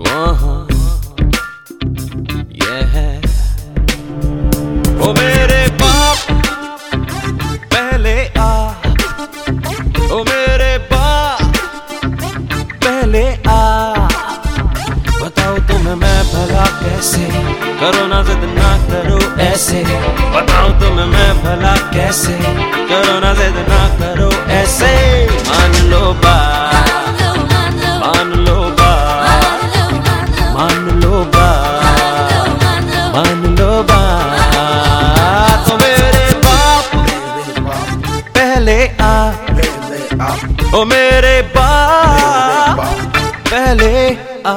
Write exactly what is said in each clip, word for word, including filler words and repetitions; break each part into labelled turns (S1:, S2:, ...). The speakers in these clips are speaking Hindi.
S1: ये है ओ मेरे बाप पहले आ, ओ मेरे बाप पहले आ। बताओ तुम्हें मैं भला कैसे, करो ना जिद ना करो ऐसे। बताओ तुम्हें मैं भला कैसे, करो ना जिद ना करो ऐसे। मान लो बात, मान लो बात, मान लो बात, मान लो बात। तो मेरे बाप पहले आ, ओ मेरे बाप पहले आ।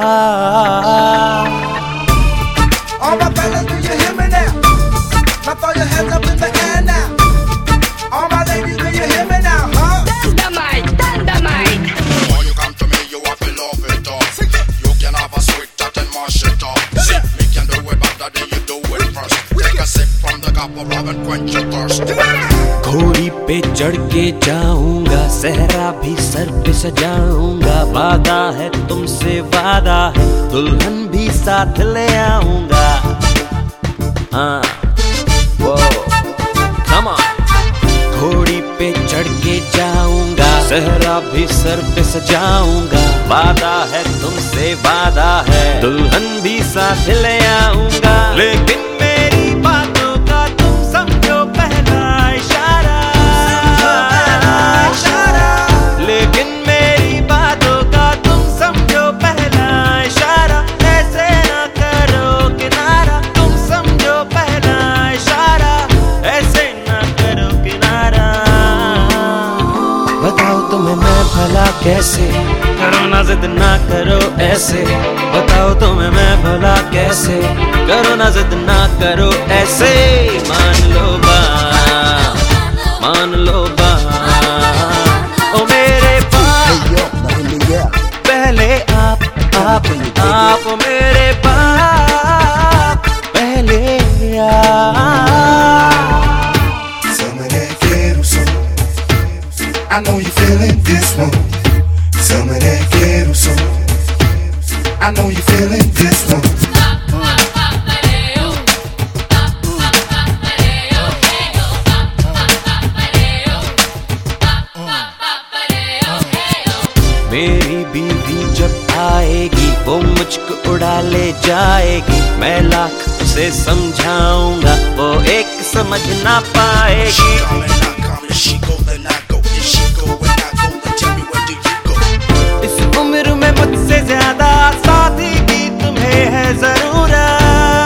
S2: All my fellas, do you hear me now? Now throw your hands up in the air now. All my ladies, do you hear me now, huh?
S3: Dynamite, dynamite.
S4: When you come to me, you have to love it up. You can have a sweet chat and mash it up. See, me can do it better than you do it first. Take a sip from the cup of love and quench your thirst.
S1: घोड़ी पे चढ़ के जाऊंगा, सहरा भी सर पे सजाऊंगा। वादा है तुमसे, वादा है दुल्हन भी साथ ले आऊंगा। हाँ वो कम ऑन। घोड़ी पे चढ़ के जाऊंगा, सहरा भी सर पे सजाऊंगा। वादा है तुमसे, वादा है दुल्हन भी साथ ले आऊंगा। लेकिन मेरी बातों का तुम समझो पहला इशारा, लेकिन मेरी बातों का तुम समझो पहला इशारा। ऐसे ना करो किनारा, तुम समझो पहला इशारा। ऐसे ना करो किनारा। बताओ तुम्हें मैं भला कैसे, करो ना जिद ना करो ऐसे। बताओ तुम्हें मैं भला कैसे, करो ना जिद ना करो ऐसे। मान लो बात, मान लो बात, ओ मेरे बाप पहले आप, आप, आप मेरे बाप पहले आप।
S2: Some of that ghetto soul, I know you feeling this one. Some of that ghetto soul, I know you feeling this one.
S1: मेरी बीवी जब आएगी, वो मुझको उड़ा ले जाएगी। मैं लाख उसे समझाऊंगा, वो एक समझ ना पाएगी।
S4: She come and I come, if she go then I go. If she go and I go, then tell me where do you go?
S1: इस उम्र में मुझसे ज्यादा साथी की तुम्हें है जरूरत,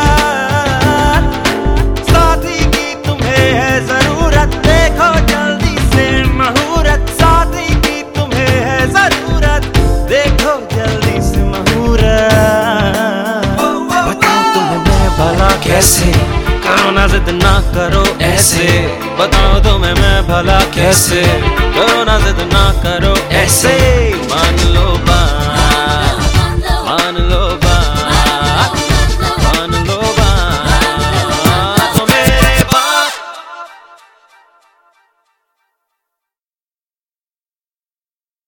S1: साथी की तुम्हें है जरूरत। देखो जल्दी से मुहूर्त, साथी की तुम्हें है जरूरत। देखो जल्दी से मुहूर्त। बताओ तुम्हें मैं भला कैसे, करो ना जिद ना करो ऐसे। बताओ तुम्हें मैं भला कैसे, करो ना जिद ना करो ऐसे।